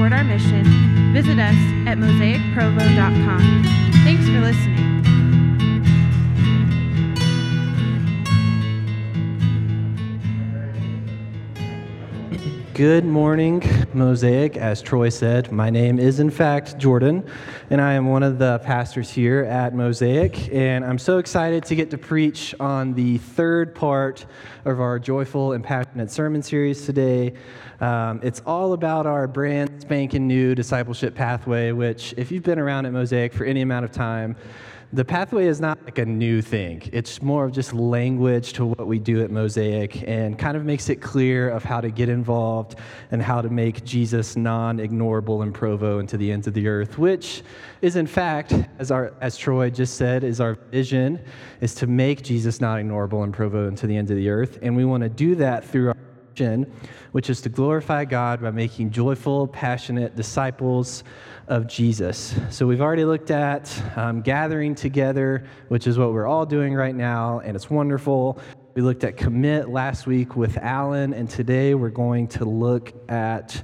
support our mission, visit us at mosaicprovo.com. Thanks for listening. Good morning, Mosaic. As Troy said, my name is in fact Jordan, and I am one of the pastors here at Mosaic, and I'm so excited to get to preach on the third part of our joyful and passionate sermon series today. It's all about our brand spanking new discipleship pathway, which if you've been around at Mosaic for any amount of time, the pathway is not like a new thing. It's more of just language to what we do at Mosaic and kind of makes it clear of how to get involved and how to make Jesus non-ignorable in Provo and to the ends of the earth, which is in fact, as Troy just said, is our vision, is to make Jesus non-ignorable in Provo and to the ends of the earth. And we want to do that through our mission, which is to glorify God by making joyful, passionate disciples of Jesus. So we've already looked at gathering together, which is what we're all doing right now, and it's wonderful. We looked at commit last week with Alan, and today we're going to look at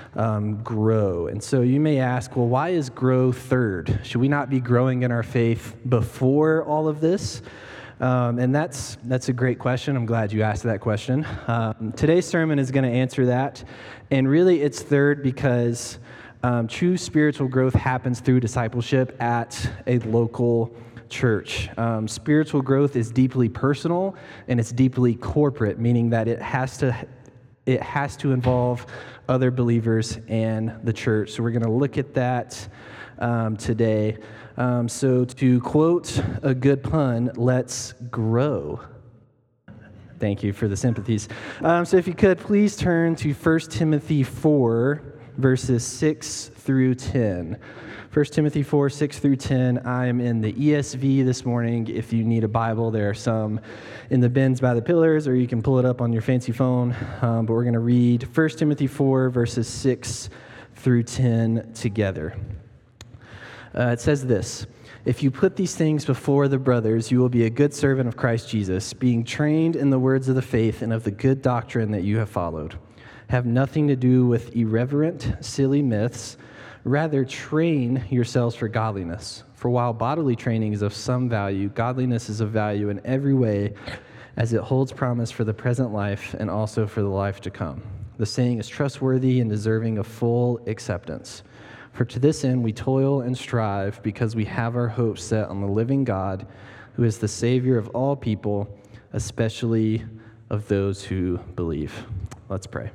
grow. And so you may ask, well, why is grow third? Should we not be growing in our faith before all of this? And that's a great question. I'm glad you asked that question. Today's sermon is going to answer that, and really it's third because true spiritual growth happens through discipleship at a local church. Spiritual growth is deeply personal and it's deeply corporate, meaning that it has to involve other believers and the church. So we're going to look at that today. So to quote a good pun, let's grow. Thank you for the sympathies. So if you could, please turn to 1 Timothy 4, verses 6 through 10. 1 Timothy 4, 6 through 10. I am in the ESV this morning. If you need a Bible, there are some in the bins by the pillars, or you can pull it up on your fancy phone. But we're going to read 1 Timothy 4, verses 6 through 10 together. It says this: "If you put these things before the brothers, you will be a good servant of Christ Jesus, being trained in the words of the faith and of the good doctrine that you have followed. Have nothing to do with irreverent, silly myths. Rather, train yourselves for godliness. For while bodily training is of some value, godliness is of value in every way, as it holds promise for the present life and also for the life to come. The saying is trustworthy and deserving of full acceptance. For to this end we toil and strive, because we have our hopes set on the living God, who is the Savior of all people, especially of those who believe." Let's pray.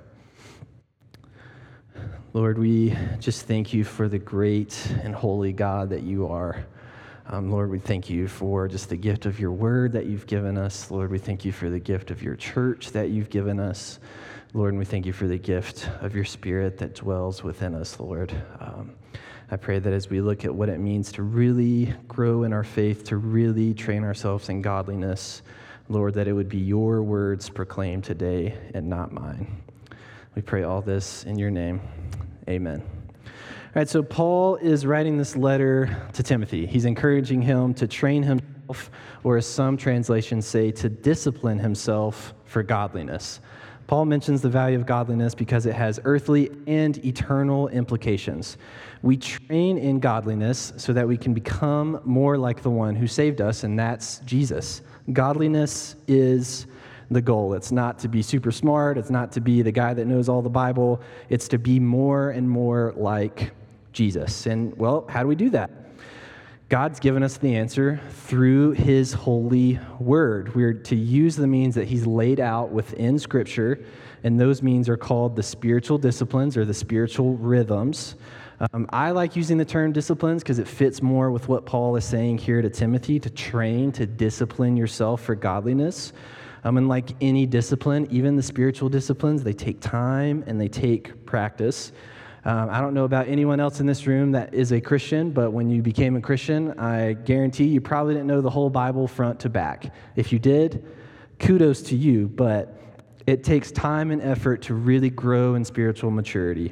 Lord, we just thank you for the great and holy God that you are. Lord, we thank you for just the gift of your word that you've given us. Lord, we thank you for the gift of your church that you've given us. Lord, and we thank you for the gift of your Spirit that dwells within us, Lord. I pray that as we look at what it means to really grow in our faith, to really train ourselves in godliness, Lord, that it would be your words proclaimed today and not mine. We pray all this in your name. Amen. All right, so Paul is writing this letter to Timothy. He's encouraging him to train himself, or as some translations say, to discipline himself for godliness. Paul mentions the value of godliness because it has earthly and eternal implications. We train in godliness so that we can become more like the one who saved us, and that's Jesus. Godliness is the goal. It's not to be super smart. It's not to be the guy that knows all the Bible. It's to be more and more like Jesus. And, well, how do we do that? God's given us the answer through his holy word. We're to use the means that he's laid out within Scripture, and those means are called the spiritual disciplines or the spiritual rhythms. I like using the term disciplines because it fits more with what Paul is saying here to Timothy, to train, to discipline yourself for godliness. And like any discipline, even the spiritual disciplines, they take time and they take practice. I don't know about anyone else in this room that is a Christian, but when you became a Christian, I guarantee you probably didn't know the whole Bible front to back. If you did, kudos to you, but it takes time and effort to really grow in spiritual maturity.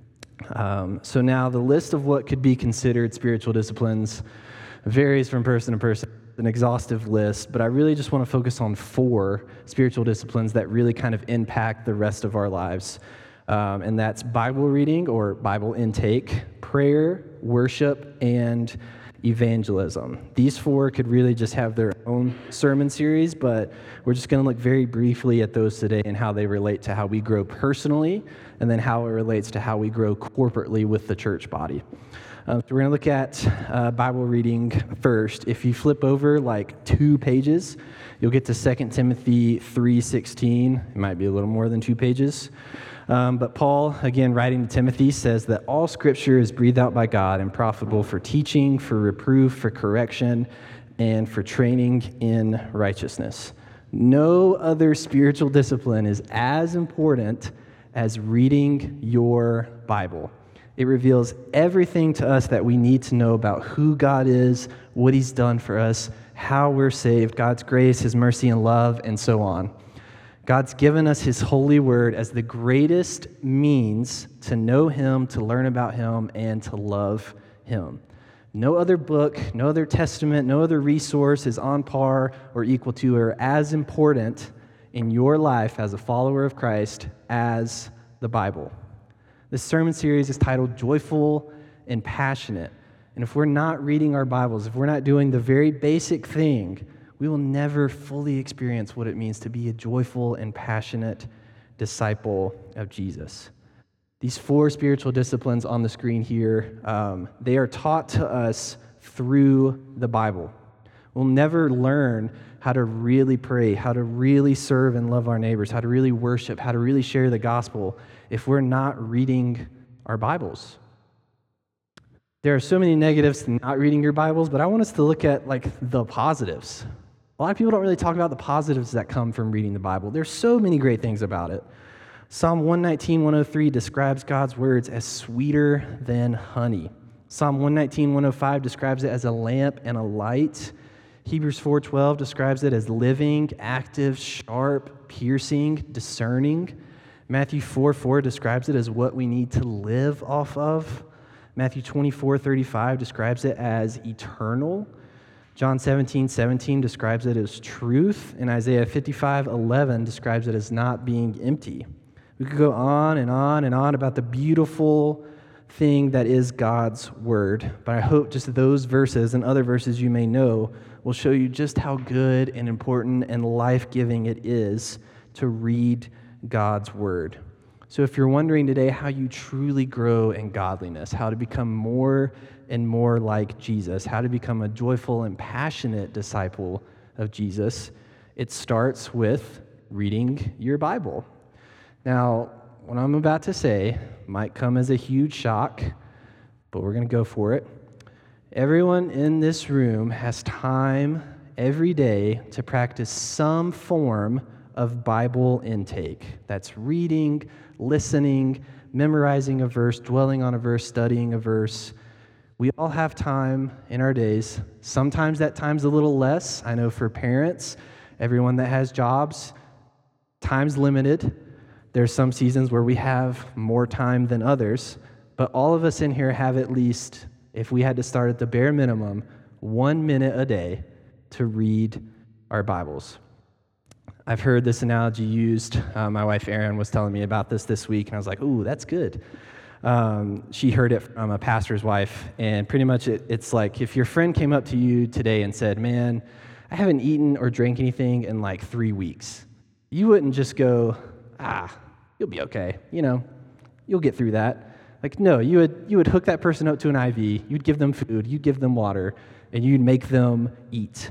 So now the list of what could be considered spiritual disciplines varies from person to person. An exhaustive list, but I really just want to focus on 4 spiritual disciplines that really kind of impact the rest of our lives. And that's Bible reading or Bible intake, prayer, worship, and evangelism. These four could really just have their own sermon series, but we're just going to look very briefly at those today and how they relate to how we grow personally, and then how it relates to how we grow corporately with the church body. So we're going to look at Bible reading first. If you flip over like 2 pages, you'll get to 2 Timothy 3:16. It might be a little more than 2 pages. But Paul, again, writing to Timothy, says that all Scripture is breathed out by God and profitable for teaching, for reproof, for correction, and for training in righteousness. No other spiritual discipline is as important as reading your Bible. It reveals everything to us that we need to know about who God is, what He's done for us, how we're saved, God's grace, His mercy and love, and so on. God's given us His holy word as the greatest means to know Him, to learn about Him, and to love Him. No other book, no other testament, no other resource is on par or equal to or as important in your life as a follower of Christ as the Bible. This sermon series is titled Joyful and Passionate. And if we're not reading our Bibles, if we're not doing the very basic thing, we will never fully experience what it means to be a joyful and passionate disciple of Jesus. These 4 spiritual disciplines on the screen here, they are taught to us through the Bible. We'll never learn how to really pray, how to really serve and love our neighbors, how to really worship, how to really share the gospel if we're not reading our Bibles. There are so many negatives to not reading your Bibles, but I want us to look at like the positives. A lot of people don't really talk about the positives that come from reading the Bible. There's so many great things about it. Psalm 119, 103 describes God's words as sweeter than honey. Psalm 119, 105 describes it as a lamp and a light. Hebrews 4:12 describes it as living, active, sharp, piercing, discerning. Matthew 4:4 describes it as what we need to live off of. Matthew 24:35 describes it as eternal. John 17:17 describes it as truth, and Isaiah 55:11 describes it as not being empty. We could go on and on and on about the beautiful thing that is God's word, but I hope just those verses and other verses you may know will show you just how good and important and life-giving it is to read God's word. So if you're wondering today how you truly grow in godliness, how to become more and more like Jesus, how to become a joyful and passionate disciple of Jesus, it starts with reading your Bible. Now, what I'm about to say might come as a huge shock, but we're going to go for it. Everyone in this room has time every day to practice some form of Bible intake. That's reading, listening, memorizing a verse, dwelling on a verse, studying a verse. We all have time in our days. Sometimes that time's a little less. I know for parents, everyone that has jobs, time's limited. There's some seasons where we have more time than others, but all of us in here have at least, if we had to start at the bare minimum, 1 minute a day to read our Bibles. I've heard this analogy used. My wife Erin was telling me about this week, and I was like, ooh, that's good. She heard it from a pastor's wife, and pretty much it's like if your friend came up to you today and said, man, I haven't eaten or drank anything in like 3 weeks. You wouldn't just go, you'll be okay. You'll get through that. Like, no, you would hook that person up to an IV, you'd give them food, you'd give them water, and you'd make them eat.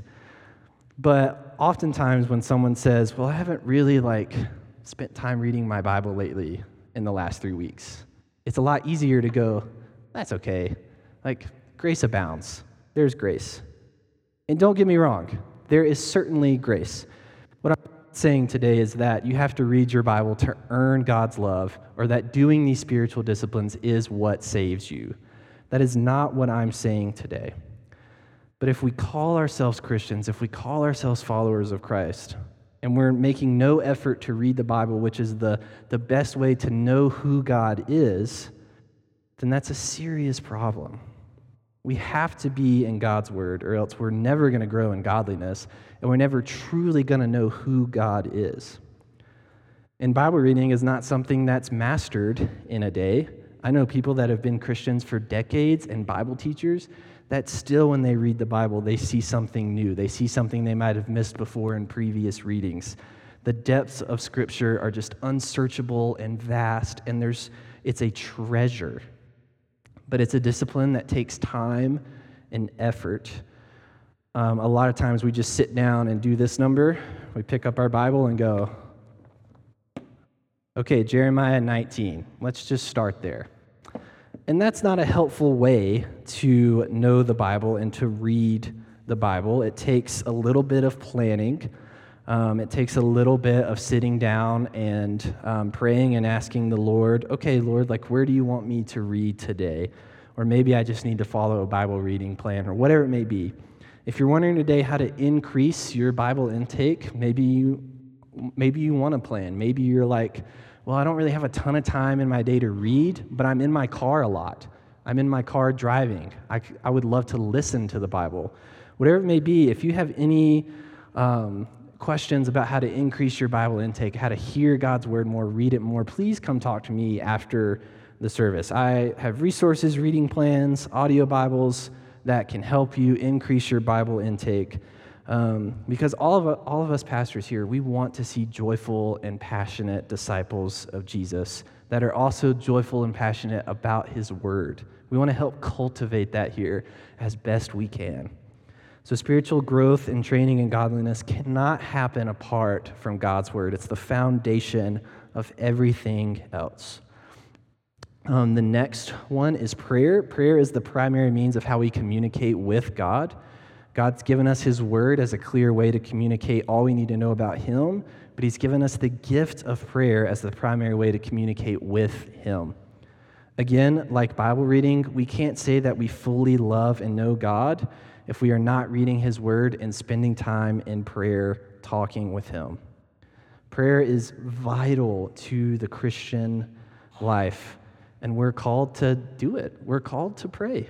But oftentimes when someone says, well, I haven't really spent time reading my Bible lately in the last 3 weeks, it's a lot easier to go, that's okay. Grace abounds. There's grace. And don't get me wrong, there is certainly grace. What I'm saying today is that you have to read your Bible to earn God's love, or that doing these spiritual disciplines is what saves you. That is not what I'm saying today. But if we call ourselves Christians, if we call ourselves followers of Christ, and we're making no effort to read the Bible, which is the best way to know who God is, then that's a serious problem. We have to be in God's word, or else we're never going to grow in godliness, and we're never truly going to know who God is. And Bible reading is not something that's mastered in a day. I know people that have been Christians for decades and Bible teachers that still, when they read the Bible, they see something new. They see something they might have missed before in previous readings. The depths of Scripture are just unsearchable and vast, and it's a treasure. But it's a discipline that takes time and effort. A lot of times we just sit down and do this number. We pick up our Bible and go, okay, Jeremiah 19. Let's just start there. And that's not a helpful way to know the Bible and to read the Bible. It takes a little bit of planning. It takes a little bit of sitting down and praying and asking the Lord, okay, Lord, where do you want me to read today? Or maybe I just need to follow a Bible reading plan, or whatever it may be. If you're wondering today how to increase your Bible intake, maybe you want a plan. Maybe you're like, well, I don't really have a ton of time in my day to read, but I'm in my car a lot. I'm in my car driving. I would love to listen to the Bible. Whatever it may be, if you have any questions about how to increase your Bible intake, how to hear God's word more, read it more, please come talk to me after the service. I have resources, reading plans, audio Bibles that can help you increase your Bible intake. Because all of us pastors here, we want to see joyful and passionate disciples of Jesus that are also joyful and passionate about his word. We want to help cultivate that here as best we can. So spiritual growth and training in godliness cannot happen apart from God's word. It's the foundation of everything else. The next one is prayer. Prayer is the primary means of how we communicate with God. God's given us his word as a clear way to communicate all we need to know about him, but he's given us the gift of prayer as the primary way to communicate with him. Again, like Bible reading, we can't say that we fully love and know God if we are not reading his word and spending time in prayer, talking with him. Prayer is vital to the Christian life, and we're called to do it. We're called to pray.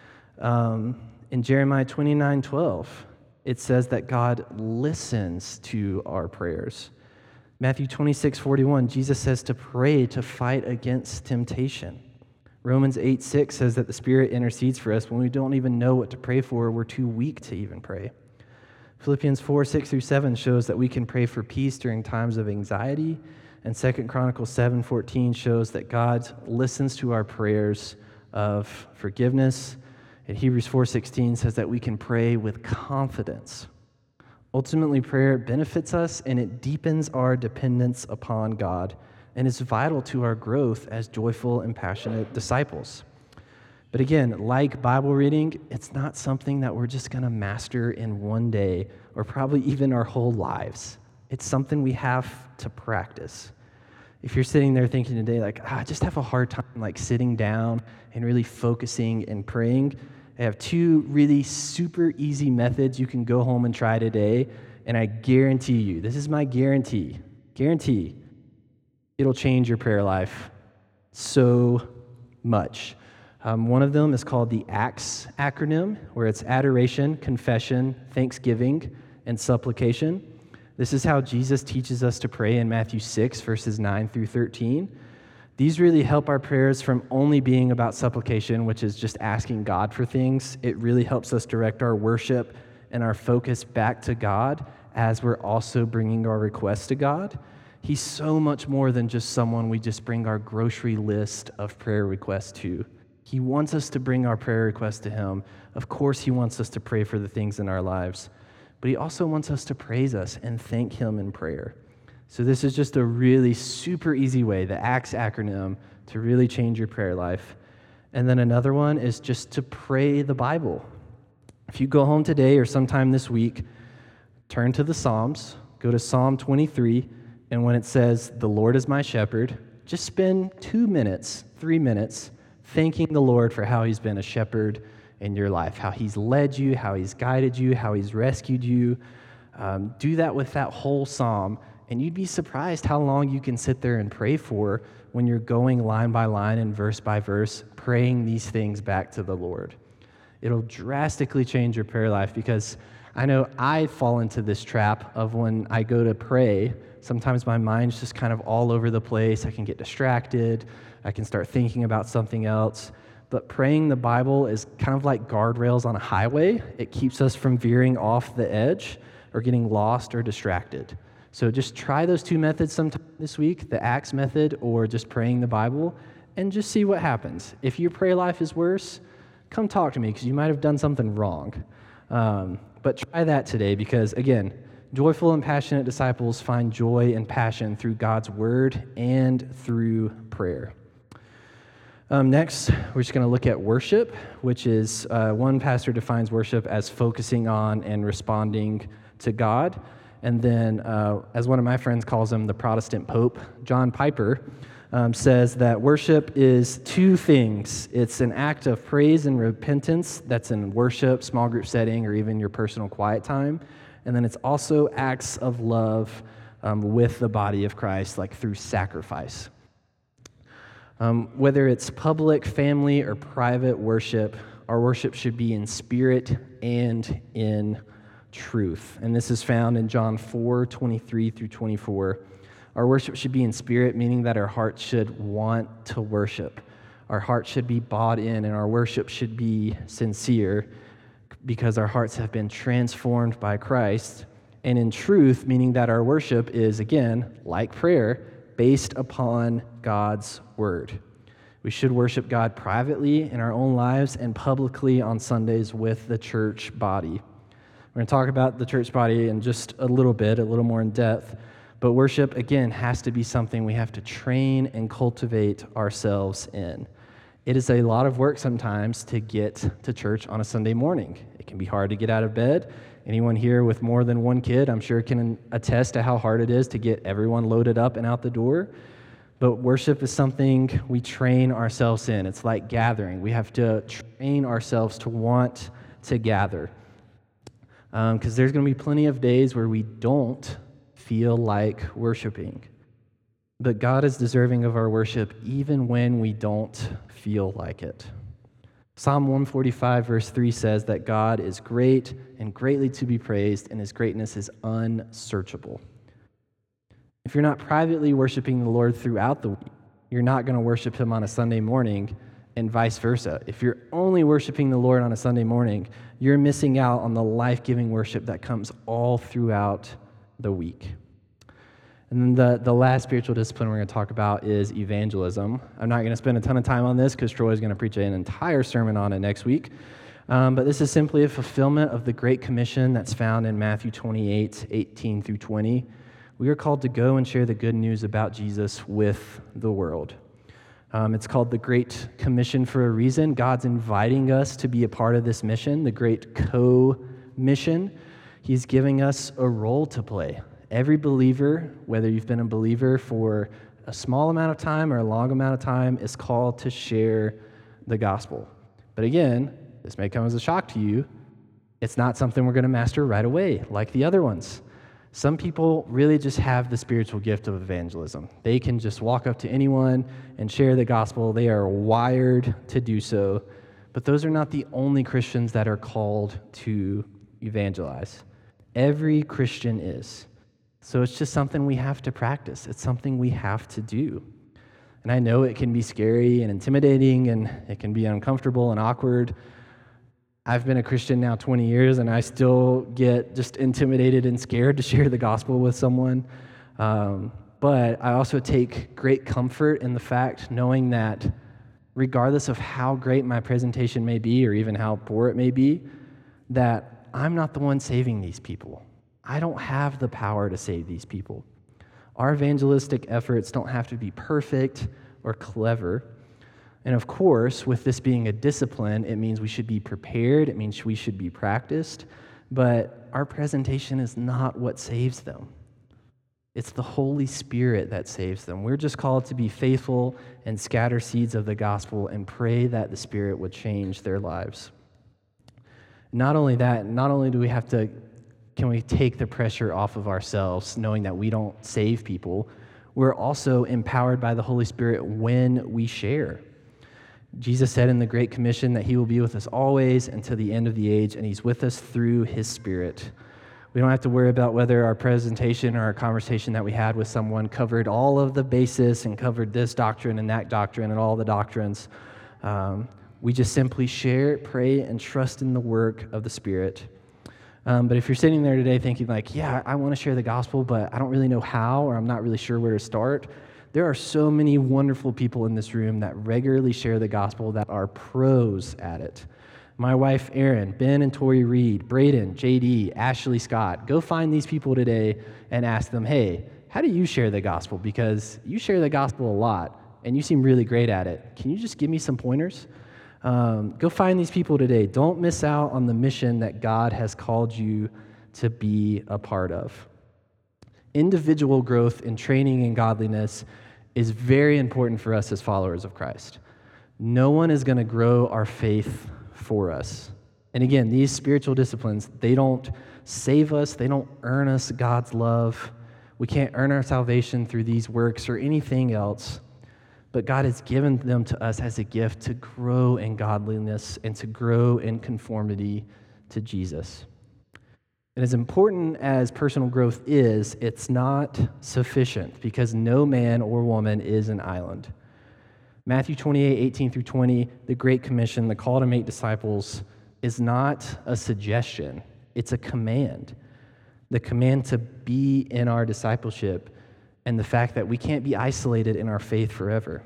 In Jeremiah 29:12, it says that God listens to our prayers. Matthew 26:41, Jesus says to pray to fight against temptation. Romans 8:6 says that the Spirit intercedes for us when we don't even know what to pray for. We're too weak to even pray. Philippians 4:6-7 shows that we can pray for peace during times of anxiety. And 2 Chronicles 7:14 shows that God listens to our prayers of forgiveness. And Hebrews 4:16 says that we can pray with confidence. Ultimately, prayer benefits us and it deepens our dependence upon God and is vital to our growth as joyful and passionate disciples. But again, like Bible reading, it's not something that we're just going to master in one day or probably even our whole lives. It's something we have to practice. If you're sitting there thinking today, I just have a hard time sitting down and really focusing and praying, I have two really super easy methods you can go home and try today, and I guarantee you, this is my guarantee, it'll change your prayer life so much. One of them is called the ACTS acronym, where it's adoration, confession, thanksgiving, and supplication. This is how Jesus teaches us to pray in Matthew 6, verses 9-13. These really help our prayers from only being about supplication, which is just asking God for things. It really helps us direct our worship and our focus back to God as we're also bringing our requests to God. He's so much more than just someone we just bring our grocery list of prayer requests to. He wants us to bring our prayer requests to him. Of course, he wants us to pray for the things in our lives, but he also wants us to praise us and thank him in prayer. So this is just a really super easy way, the ACTS acronym, to really change your prayer life. And then another one is just to pray the Bible. If you go home today or sometime this week, turn to the Psalms, go to Psalm 23, and when it says, "The Lord is my shepherd," just spend 2 minutes, 3 minutes, thanking the Lord for how he's been a shepherd in your life, how he's led you, how he's guided you, how he's rescued you. Do that with that whole psalm, and you'd be surprised how long you can sit there and pray for when you're going line by line and verse by verse, praying these things back to the Lord. It'll drastically change your prayer life, because I know I fall into this trap of when I go to pray, Sometimes my mind's just kind of all over the place. I can get distracted. I can start thinking about something else. But praying the Bible is kind of like guardrails on a highway. It keeps us from veering off the edge or getting lost or distracted. So just try those two methods sometime this week, the Acts method or just praying the Bible, and just see what happens. If your prayer life is worse, come talk to me because you might have done something wrong. But try that today because, again, joyful and passionate disciples find joy and passion through God's word and through prayer. Next, we're just going to look at worship, which is one pastor defines worship as focusing on and responding to God. And then, as one of my friends calls him, the Protestant Pope, John Piper, says that worship is two things. It's an act of praise and repentance that's in worship, small group setting, or even your personal quiet time. And then it's also acts of love with the body of Christ, like through sacrifice. Whether it's public, family, or private worship, our worship should be in spirit and in truth. And this is found in John 4:23 through 24. Our worship should be in spirit, meaning that our hearts should want to worship. Our hearts should be bought in, and our worship should be sincere because our hearts have been transformed by Christ. And in truth, meaning that our worship is, again, like prayer, based upon God's word. We should worship God privately in our own lives and publicly on Sundays with the church body. We're going to talk about the church body in just a little bit, a little more in depth, but worship, again, has to be something we have to train and cultivate ourselves in. It is a lot of work sometimes to get to church on a Sunday morning. It can be hard to get out of bed. Anyone here with more than one kid, I'm sure, can attest to how hard it is to get everyone loaded up and out the door. But worship is something we train ourselves in. It's like gathering. We have to train ourselves to want to gather. Because there's going to be plenty of days where we don't feel like worshiping. But God is deserving of our worship even when we don't feel like it. Psalm 145 verse 3 says that God is great and greatly to be praised, and his greatness is unsearchable. If you're not privately worshiping the Lord throughout the week, you're not going to worship him on a Sunday morning, and vice versa. If you're only worshiping the Lord on a Sunday morning, you're missing out on the life-giving worship that comes all throughout the week. And then the last spiritual discipline we're going to talk about is evangelism. I'm not going to spend a ton of time on this because Troy is going to preach an entire sermon on it next week. But this is simply a fulfillment of the Great Commission that's found in Matthew 28:18 through 20. We are called to go and share the good news about Jesus with the world. It's called the Great Commission for a reason. God's inviting us to be a part of this mission, the Great Co-Mission. He's giving us a role to play. Every believer, whether you've been a believer for a small amount of time or a long amount of time, is called to share the gospel. But again, this may come as a shock to you. It's not something we're going to master right away, like the other ones. Some people really just have the spiritual gift of evangelism. They can just walk up to anyone and share the gospel. They are wired to do so. But those are not the only Christians that are called to evangelize. Every Christian is. So it's just something we have to practice. It's something we have to do. And I know it can be scary and intimidating, and it can be uncomfortable and awkward. I've been a Christian now 20 years, and I still get just intimidated and scared to share the gospel with someone. But I also take great comfort in the fact knowing that regardless of how great my presentation may be or even how poor it may be, that I'm not the one saving these people. I don't have the power to save these people. Our evangelistic efforts don't have to be perfect or clever. And of course, with this being a discipline, it means we should be prepared. It means we should be practiced. But our presentation is not what saves them. It's the Holy Spirit that saves them. We're just called to be faithful and scatter seeds of the gospel and pray that the Spirit would change their lives. Not only that, not only do we have to can we take the pressure off of ourselves, knowing that we don't save people, we're also empowered by the Holy Spirit when we share. Jesus said in the Great Commission that he will be with us always until the end of the age, and he's with us through his Spirit. We don't have to worry about whether our presentation or our conversation that we had with someone covered all of the basis and covered this doctrine and that doctrine and all the doctrines. We just simply share, pray, and trust in the work of the Spirit. But if you're sitting there today thinking like, yeah, I want to share the gospel, but I don't really know how, or I'm not really sure where to start, there are so many wonderful people in this room that regularly share the gospel that are pros at it. My wife, Erin, Ben and Tori Reed, Braden, JD, Ashley Scott. Go find these people today and ask them, hey, how do you share the gospel? Because you share the gospel a lot, and you seem really great at it. Can you just give me some pointers? Go find these people today. Don't miss out on the mission that God has called you to be a part of. Individual growth and training in godliness is very important for us as followers of Christ. No one is going to grow our faith for us. And again, these spiritual disciplines, they don't save us, they don't earn us God's love. We can't earn our salvation through these works or anything else, but God has given them to us as a gift to grow in godliness and to grow in conformity to Jesus. And as important as personal growth is, it's not sufficient because no man or woman is an island. Matthew 28:18-20, the Great Commission, the call to make disciples, is not a suggestion. It's a command. The command to be in our discipleship and the fact that we can't be isolated in our faith forever.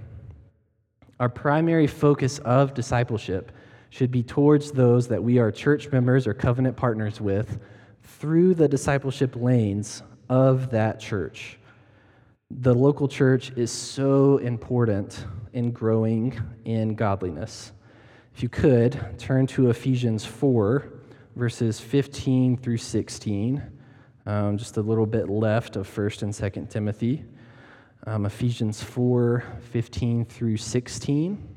Our primary focus of discipleship should be towards those that we are church members or covenant partners with through the discipleship lanes of that church. The local church is so important in growing in godliness. If you could, turn to Ephesians 4, verses 15 through 16, just a little bit left of 1st and 2nd Timothy. Ephesians 4, 15 through 16.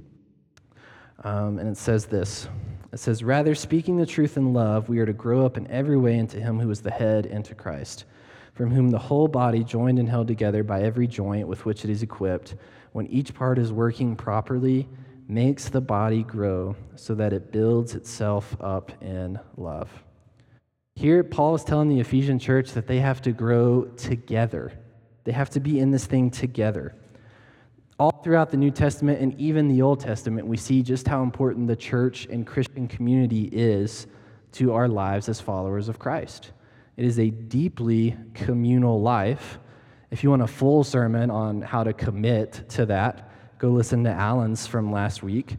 And it says this. It says, "Rather, speaking the truth in love, we are to grow up in every way into him who is the head, into Christ, from whom the whole body, joined and held together by every joint with which it is equipped, when each part is working properly, makes the body grow so that it builds itself up in love." Here, Paul is telling the Ephesian church that they have to grow together. They have to be in this thing together. All throughout the New Testament and even the Old Testament, we see just how important the church and Christian community is to our lives as followers of Christ. It is a deeply communal life. If you want a full sermon on how to commit to that, go listen to Alan's from last week.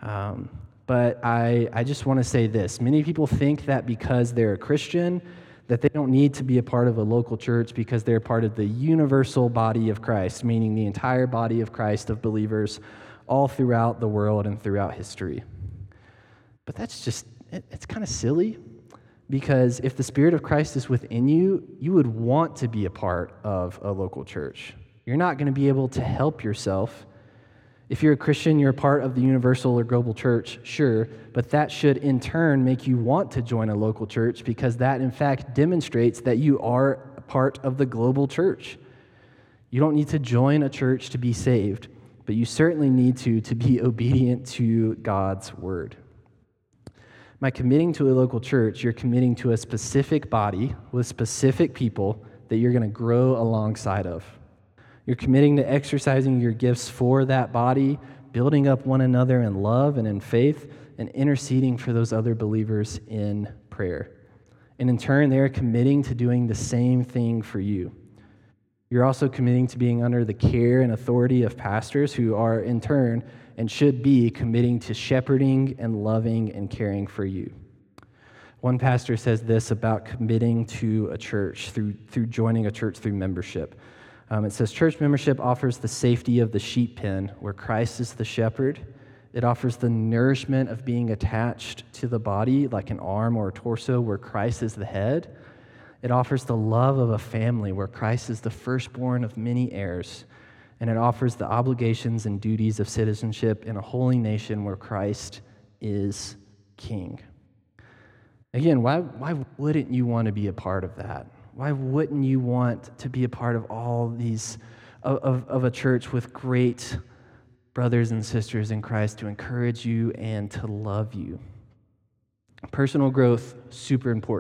But I just want to say this. Many people think that because they're a Christian, that they don't need to be a part of a local church because they're part of the universal body of Christ, meaning the entire body of Christ of believers all throughout the world and throughout history. But that's just, it's kind of silly, because if the Spirit of Christ is within you, you would want to be a part of a local church. You're not going to be able to help yourself. If you're a Christian, you're a part of the universal or global church, sure, but that should in turn make you want to join a local church because that in fact demonstrates that you are a part of the global church. You don't need to join a church to be saved, but you certainly need to be obedient to God's word. By committing to a local church, you're committing to a specific body with specific people that you're going to grow alongside of. You're committing to exercising your gifts for that body, building up one another in love and in faith, and interceding for those other believers in prayer. And in turn, they're committing to doing the same thing for you. You're also committing to being under the care and authority of pastors who are in turn and should be committing to shepherding and loving and caring for you. One pastor says this about committing to a church through joining a church through membership. It says, church membership offers the safety of the sheep pen where Christ is the shepherd. It offers the nourishment of being attached to the body like an arm or a torso where Christ is the head. It offers the love of a family where Christ is the firstborn of many heirs. And it offers the obligations and duties of citizenship in a holy nation where Christ is king. Again, why wouldn't you want to be a part of that? Why wouldn't you want to be a part of all these, of a church with great brothers and sisters in Christ to encourage you and to love you? Personal growth, super important.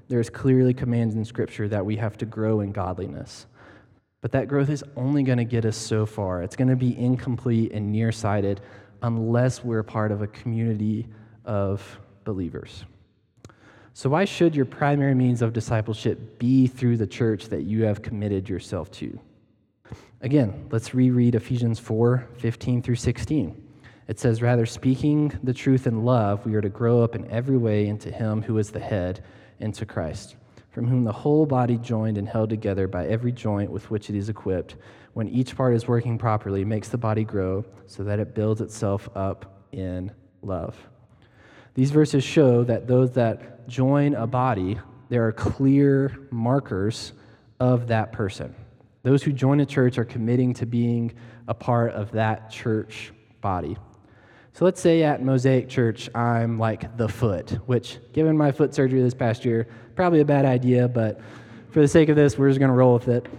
there's clearly commands in Scripture that we have to grow in godliness. But that growth is only going to get us so far. It's going to be incomplete and nearsighted unless we're part of a community of believers. So why should your primary means of discipleship be through the church that you have committed yourself to? Again, let's reread Ephesians 4:15 through 16. It says, "Rather, speaking the truth in love, we are to grow up in every way into him who is the head, into Christ, from whom the whole body joined and held together by every joint with which it is equipped, when each part is working properly, makes the body grow so that it builds itself up in love." These verses show that those that join a body, there are clear markers of that person. Those who join a church are committing to being a part of that church body. So let's say at Mosaic Church, I'm like the foot, which, given my foot surgery this past year, probably a bad idea, but for the sake of this, we're just going to roll with it.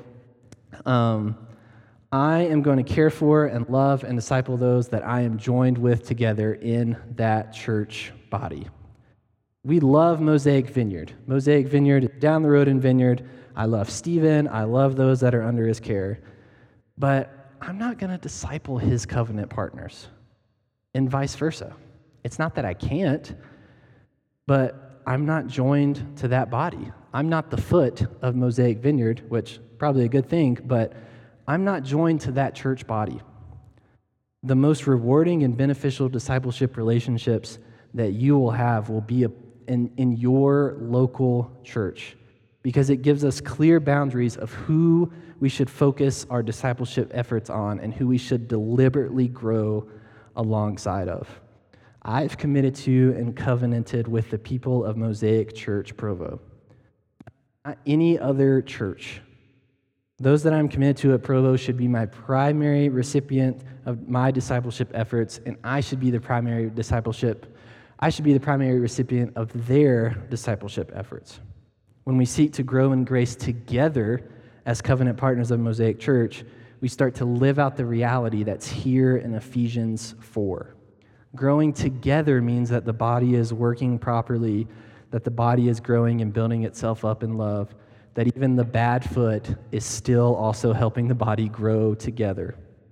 I am going to care for and love and disciple those that I am joined with together in that church body. We love Mosaic Vineyard. Mosaic Vineyard is down the road in Vineyard. I love Stephen. I love those that are under his care. But I'm not going to disciple his covenant partners, and vice versa. It's not that I can't, but I'm not joined to that body. I'm not the foot of Mosaic Vineyard, which probably a good thing, but I'm not joined to that church body. The most rewarding and beneficial discipleship relationships that you will have will be in your local church, because it gives us clear boundaries of who we should focus our discipleship efforts on and who we should deliberately grow alongside of. I've committed to and covenanted with the people of Mosaic Church Provo. Not any other church. Those that I'm committed to at Provo should be my primary recipient of my discipleship efforts, and I should be the primary recipient of their discipleship efforts. When we seek to grow in grace together as covenant partners of Mosaic Church, we start to live out the reality that's here in Ephesians 4. Growing together means that the body is working properly, that the body is growing and building itself up in love, that even the bad foot is still also helping the body grow together.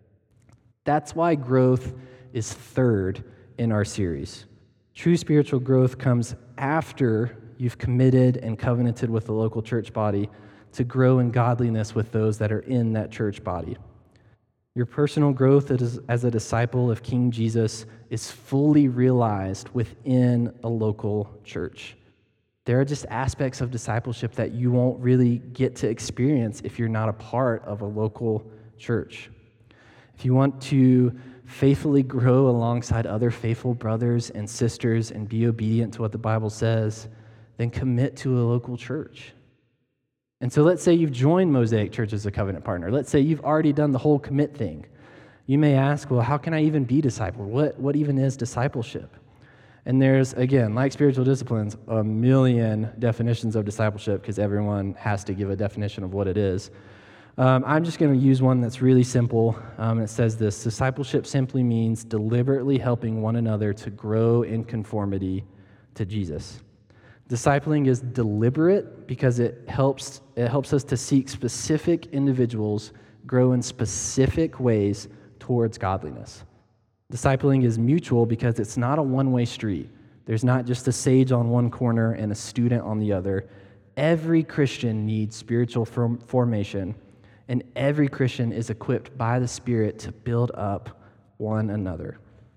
That's why growth is third in our series. True spiritual growth comes after you've committed and covenanted with the local church body to grow in godliness with those that are in that church body. Your personal growth as a disciple of King Jesus is fully realized within a local church. There are just aspects of discipleship that you won't really get to experience if you're not a part of a local church. If you want to faithfully grow alongside other faithful brothers and sisters and be obedient to what the Bible says, then commit to a local church. And so let's say you've joined Mosaic Church as a covenant partner. Let's say you've already done the whole commit thing. You may ask, well, how can I even be discipled? What even is discipleship? And there's, again, like spiritual disciplines, a million definitions of discipleship because everyone has to give a definition of what it is. I'm just going to use one that's really simple. It says this: discipleship simply means deliberately helping one another to grow in conformity to Jesus. Discipling is deliberate because it helps us to seek specific individuals grow in specific ways towards godliness. Discipling is mutual because it's not a one-way street. There's not just a sage on one corner and a student on the other. Every Christian needs spiritual formation, and every Christian is equipped by the Spirit to build up one another.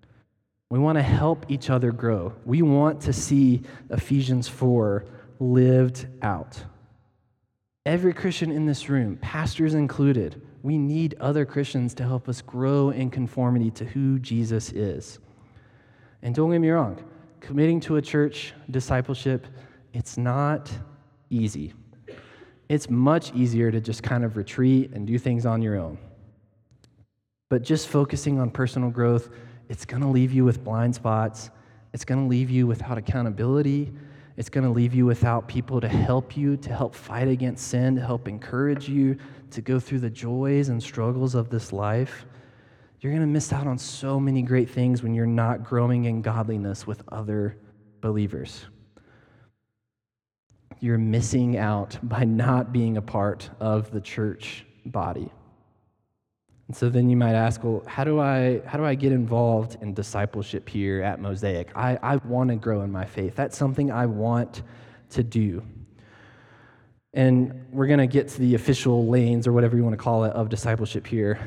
We want to help each other grow. We want to see Ephesians 4 lived out. Every Christian in this room, pastors included, we need other Christians to help us grow in conformity to who Jesus is. And don't get me wrong, committing to a church discipleship, it's not easy. It's much easier to just kind of retreat and do things on your own. But just focusing on personal growth, it's going to leave you with blind spots. It's going to leave you without accountability. It's going to leave you without people to help fight against sin, to help encourage you to go through the joys and struggles of this life. You're going to miss out on so many great things when you're not growing in godliness with other believers. you're missing out by not being a part of the church body. And so then you might ask, well, how do I get involved in discipleship here at Mosaic? I want to grow in my faith. That's something I want to do. And we're going to get to the official lanes, or whatever you want to call it, of discipleship here.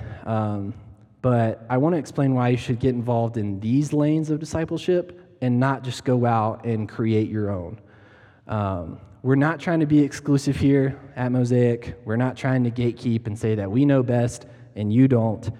But I want to explain why you should get involved in these lanes of discipleship and not just go out and create your own. We're not trying to be exclusive here at Mosaic. We're not trying to gatekeep and say that we know best and you don't.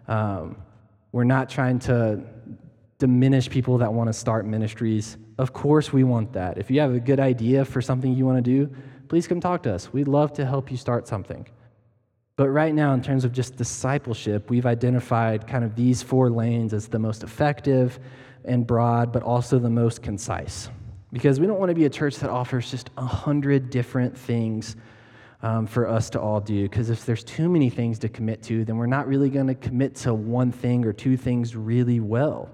We're not trying to diminish people that want to start ministries. Of course we want that. If you have a good idea for something you want to do, please come talk to us. We'd love to help you start something. But right now, in terms of just discipleship, we've identified kind of these 4 lanes as the most effective and broad, but also the most concise. Because we don't want to be a church that offers just 100 different things for us to all do. Because if there's too many things to commit to, then we're not really going to commit to one thing or 2 things really well.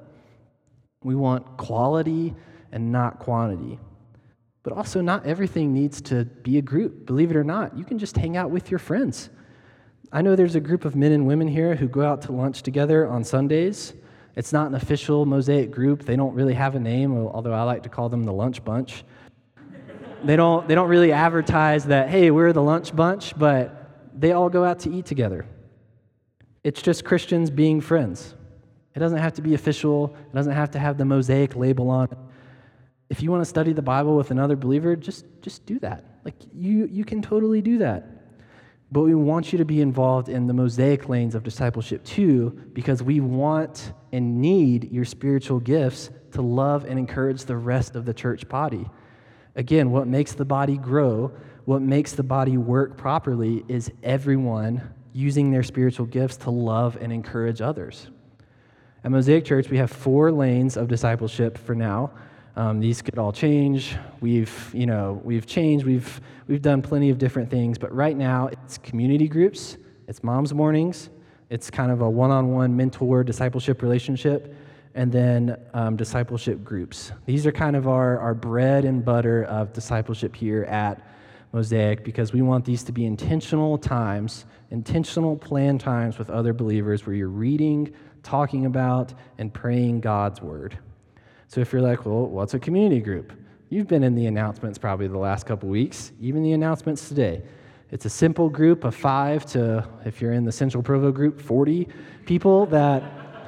We want quality and not quantity. But also, not everything needs to be a group. Believe it or not, you can just hang out with your friends. I know there's a group of men and women here who go out to lunch together on Sundays. It's not an official Mosaic group. They don't really have a name, although I like to call them the Lunch Bunch. They don't really advertise that, hey, we're the Lunch Bunch, but they all go out to eat together. It's just Christians being friends. It doesn't have to be official. It doesn't have to have the Mosaic label on it. If you want to study the Bible with another believer, just do that. Like, you can totally do that. But we want you to be involved in the Mosaic lanes of discipleship too, because we want and need your spiritual gifts to love and encourage the rest of the church body. Again, what makes the body grow, what makes the body work properly is everyone using their spiritual gifts to love and encourage others. At Mosaic Church, we have 4 lanes of discipleship for now. These could all change. We've changed. We've done plenty of different things, but right now it's community groups, it's moms' mornings, it's kind of a one-on-one mentor discipleship relationship, and then discipleship groups. These are kind of our bread and butter of discipleship here at Mosaic, because we want these to be intentional times, intentional planned times with other believers where you're reading, talking about, and praying God's word. So if you're like, well, what's a community group? You've been in the announcements probably the last couple weeks, even the announcements today. It's a simple group of 5 to, if you're in the Central Provo group, 40 people that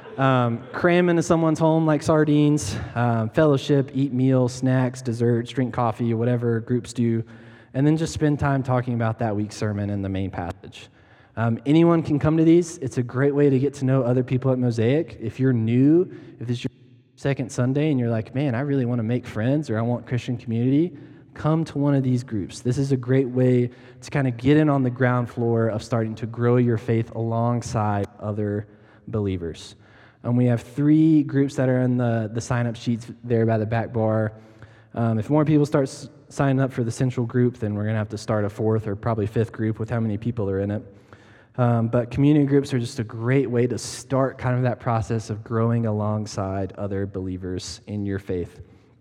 cram into someone's home like sardines, fellowship, eat meals, snacks, desserts, drink coffee, whatever groups do, and then just spend time talking about that week's sermon and the main passage. Anyone can come to these. It's a great way to get to know other people at Mosaic. If you're new, if this is your second Sunday and you're like, man, I really want to make friends or I want Christian community, come to one of these groups. This is a great way to kind of get in on the ground floor of starting to grow your faith alongside other believers. And we have 3 groups that are in the sign-up sheets there by the back bar. If more people start signing up for the central group, then we're going to have to start a 4th or probably 5th group with how many people are in it. But community groups are just a great way to start kind of that process of growing alongside other believers in your faith.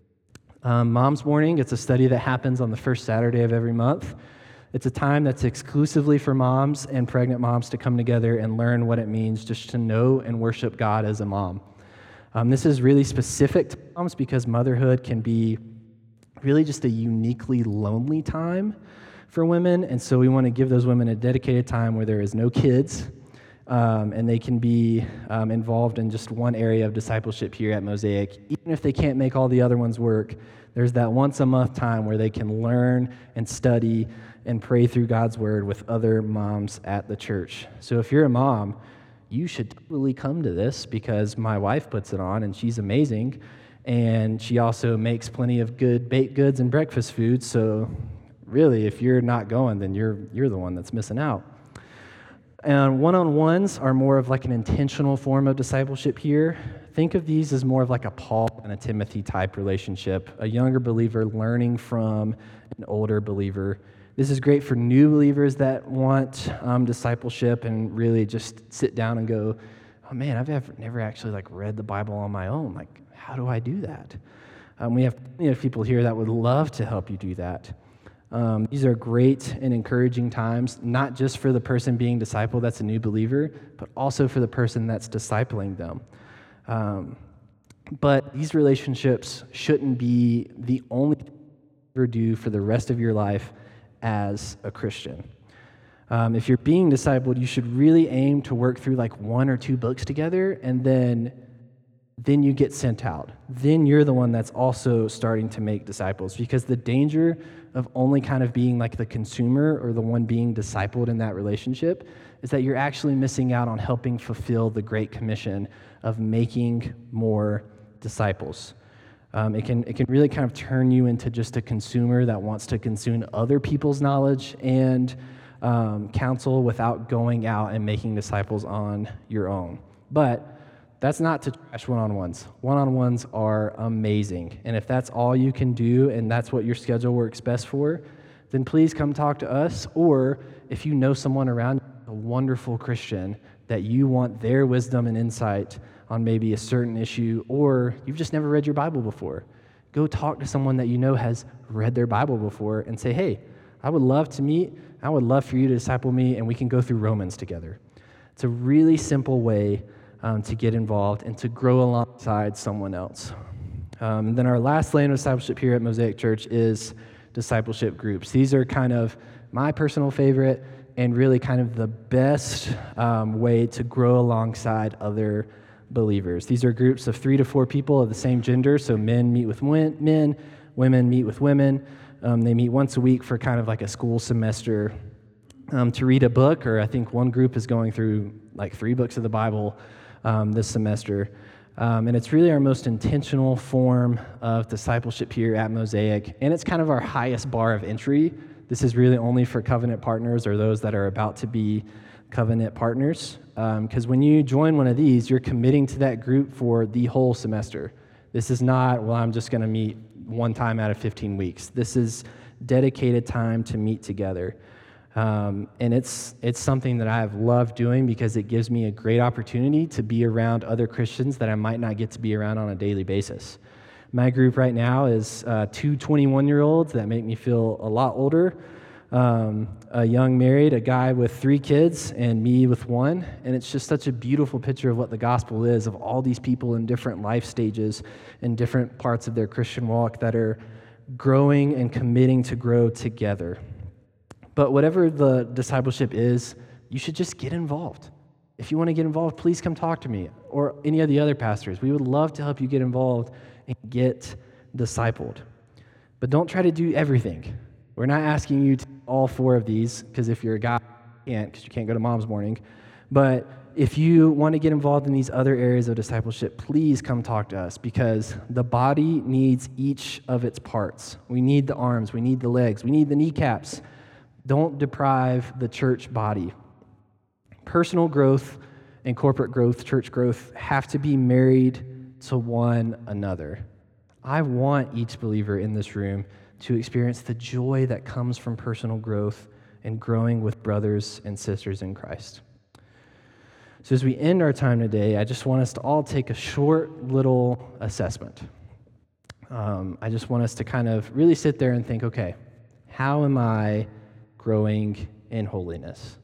Mom's Morning, it's a study that happens on the first Saturday of every month. It's a time that's exclusively for moms and pregnant moms to come together and learn what it means just to know and worship God as a mom. This is really specific to moms because motherhood can be really just a uniquely lonely time for women, and so we want to give those women a dedicated time where there is no kids, and they can be involved in just one area of discipleship here at Mosaic. Even if they can't make all the other ones work, there's that once a month time where they can learn and study and pray through God's word with other moms at the church. So if you're a mom, you should totally come to this because my wife puts it on and she's amazing, and she also makes plenty of good baked goods and breakfast food, so really, if you're not going, then you're the one that's missing out. And one-on-ones are more of like an intentional form of discipleship here. Think of these as more of like a Paul and a Timothy type relationship, a younger believer learning from an older believer. This is great for new believers that want discipleship and really just sit down and go, oh man, I've never actually like read the Bible on my own. Like, how do I do that? We have plenty of people here that would love to help you do that. These are great and encouraging times, not just for the person being discipled that's a new believer, but also for the person that's discipling them. But these relationships shouldn't be the only thing you ever do for the rest of your life as a Christian. If you're being discipled, you should really aim to work through like 1 or 2 books together, and then you get sent out. Then you're the one that's also starting to make disciples, because the danger of only kind of being like the consumer or the one being discipled in that relationship is that you're actually missing out on helping fulfill the Great Commission of making more disciples. It can really kind of turn you into just a consumer that wants to consume other people's knowledge and counsel without going out and making disciples on your own. But that's not to trash one-on-ones. One-on-ones are amazing. And if that's all you can do and that's what your schedule works best for, then please come talk to us. Or if you know someone around you, a wonderful Christian, that you want their wisdom and insight on maybe a certain issue, or you've just never read your Bible before, go talk to someone that you know has read their Bible before and say, hey, I would love to meet. I would love for you to disciple me, and we can go through Romans together. It's a really simple way to get involved and to grow alongside someone else. Then our last lane of discipleship here at Mosaic Church is discipleship groups. These are kind of my personal favorite and really kind of the best way to grow alongside other believers. These are groups of 3 to 4 people of the same gender, so men meet with men, women meet with women. They meet once a week for kind of like a school semester to read a book, or I think one group is going through like 3 books of the Bible this semester. And it's really our most intentional form of discipleship here at Mosaic, and it's kind of our highest bar of entry. This is really only for covenant partners or those that are about to be covenant partners, because when you join one of these, you're committing to that group for the whole semester. This is not, well, I'm just going to meet one time out of 15 weeks. This is dedicated time to meet together. And it's something that I've loved doing because it gives me a great opportunity to be around other Christians that I might not get to be around on a daily basis. My group right now is 2 21-year-olds that make me feel a lot older, a young married, a guy with 3 kids, and me with 1. And it's just such a beautiful picture of what the gospel is, of all these people in different life stages and different parts of their Christian walk that are growing and committing to grow together. But whatever the discipleship is, you should just get involved. If you want to get involved, please come talk to me or any of the other pastors. We would love to help you get involved and get discipled. But don't try to do everything. We're not asking you to do all 4 of these, because if you're a guy, you can't, because you can't go to mom's morning. But if you want to get involved in these other areas of discipleship, please come talk to us, because the body needs each of its parts. We need the arms, we need the legs, we need the kneecaps. Don't deprive the church body. Personal growth and corporate growth, church growth, have to be married to one another. I want each believer in this room to experience the joy that comes from personal growth and growing with brothers and sisters in Christ. So as we end our time today, I just want us to all take a short little assessment. I just want us to kind of really sit there and think, okay, how am I growing in holiness?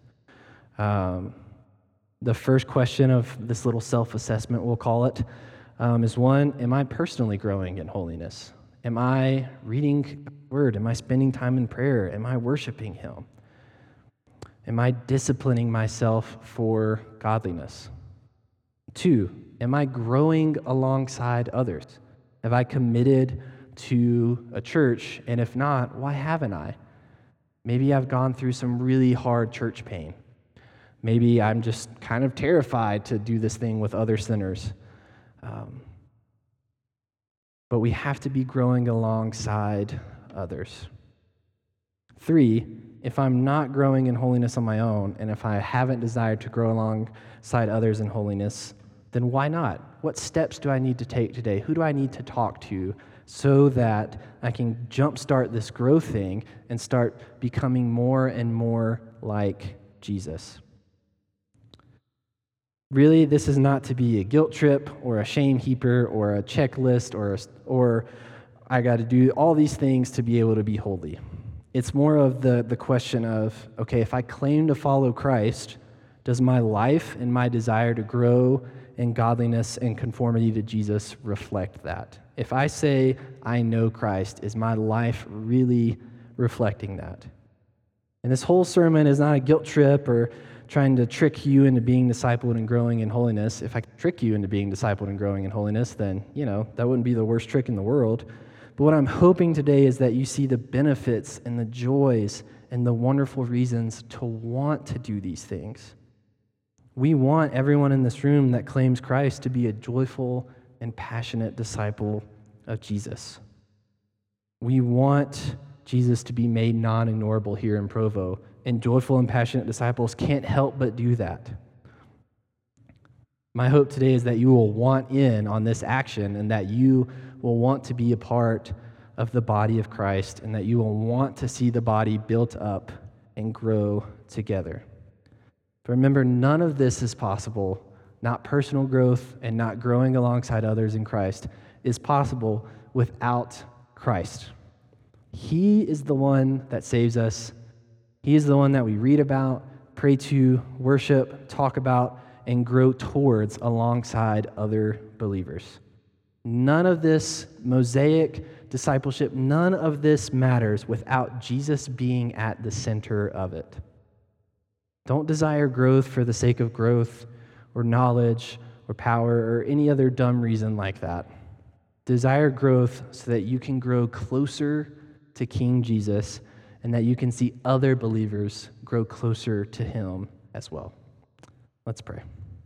The first question of this little self-assessment, we'll call it, is one, am I personally growing in holiness? Am I reading the Word? Am I spending time in prayer? Am I worshiping Him? Am I disciplining myself for godliness? 2, am I growing alongside others? Have I committed to a church? And if not, why haven't I? Maybe I've gone through some really hard church pain. Maybe I'm just kind of terrified to do this thing with other sinners. But we have to be growing alongside others. 3, if I'm not growing in holiness on my own, and if I haven't desired to grow alongside others in holiness, then why not? What steps do I need to take today? Who do I need to talk to so that I can jumpstart this growth thing and start becoming more and more like Jesus? Really, this is not to be a guilt trip or a shame heaper or a checklist or I got to do all these things to be able to be holy. It's more of the question of, okay, if I claim to follow Christ, does my life and my desire to grow in godliness and conformity to Jesus reflect that? If I say I know Christ, is my life really reflecting that? And this whole sermon is not a guilt trip or trying to trick you into being discipled and growing in holiness. If I could trick you into being discipled and growing in holiness, then, that wouldn't be the worst trick in the world. But what I'm hoping today is that you see the benefits and the joys and the wonderful reasons to want to do these things. We want everyone in this room that claims Christ to be a joyful and passionate disciple of Jesus. We want Jesus to be made non-ignorable here in Provo, and joyful and passionate disciples can't help but do that. My hope today is that you will want in on this action and that you will want to be a part of the body of Christ and that you will want to see the body built up and grow together. But remember, none of this is possible, not personal growth and not growing alongside others in Christ, is possible without Christ. He is the one that saves us. He is the one that we read about, pray to, worship, talk about, and grow towards alongside other believers. None of this Mosaic discipleship, none of this matters without Jesus being at the center of it. Don't desire growth for the sake of growth or knowledge or power or any other dumb reason like that. Desire growth so that you can grow closer to King Jesus and that you can see other believers grow closer to him as well. Let's pray.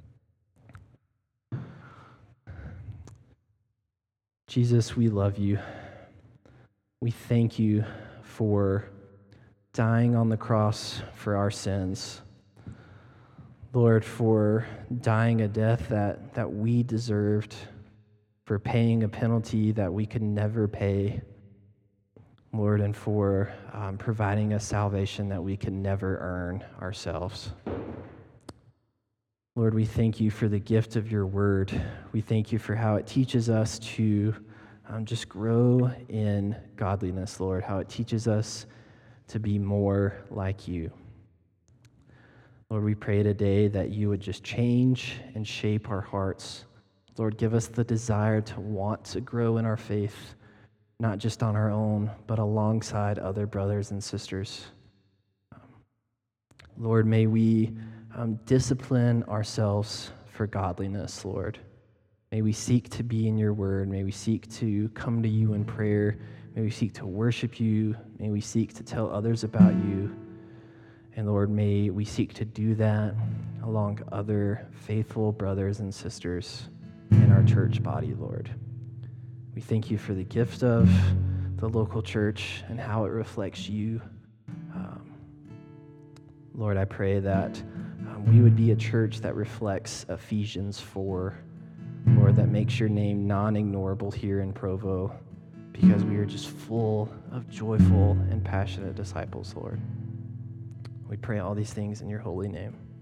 Jesus, we love you. We thank you for dying on the cross for our sins. Lord, for dying a death that we deserved, for paying a penalty that we could never pay. Lord, and for providing us salvation that we can never earn ourselves. Lord, we thank you for the gift of your word. We thank you for how it teaches us to just grow in godliness, Lord, how it teaches us to be more like you. Lord, we pray today that you would just change and shape our hearts. Lord, give us the desire to want to grow in our faith, not just on our own, but alongside other brothers and sisters. Lord, may we discipline ourselves for godliness, Lord. May we seek to be in your word. May we seek to come to you in prayer. May we seek to worship you. May we seek to tell others about you. And Lord, may we seek to do that along other faithful brothers and sisters in our church body, Lord. We thank you for the gift of the local church and how it reflects you. Lord, I pray that we would be a church that reflects Ephesians 4, Lord, that makes your name non-ignorable here in Provo because we are just full of joyful and passionate disciples, Lord. We pray all these things in your holy name.